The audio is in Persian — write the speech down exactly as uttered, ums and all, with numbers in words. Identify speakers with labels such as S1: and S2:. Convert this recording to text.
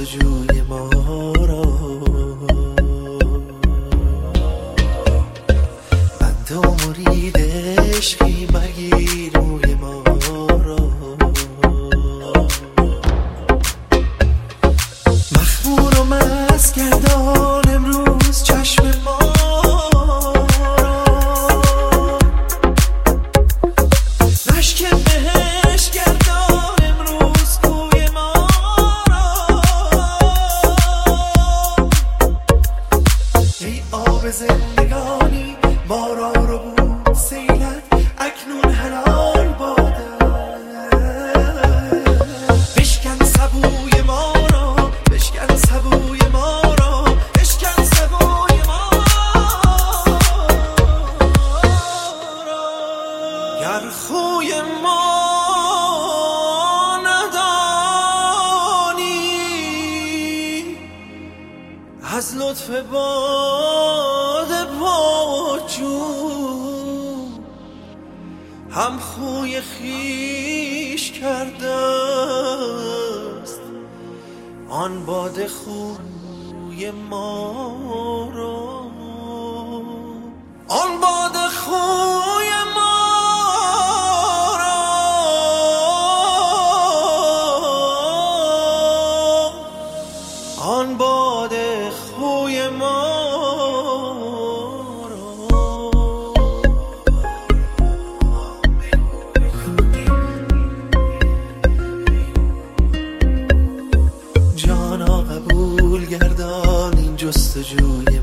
S1: جستجوی ما را بند و مرید عشقی مگیر روی ما را مخمور و مست گردان امروز چشم ما را رشک بهش گردان امروز کوی ما را ای آب زندگانی ما را رو بود سیلت اکنون حلال باده بشکن سبوی ما را بشکن سبوی ما را بشکن سبوی ما را گر خوی ما ندانی از لطف باد پاجون هم خوی خیش کرده است آن باد خوی ما را آن باد خوی ما را آن باد خوی ما جانا قبول گردان این جستجوی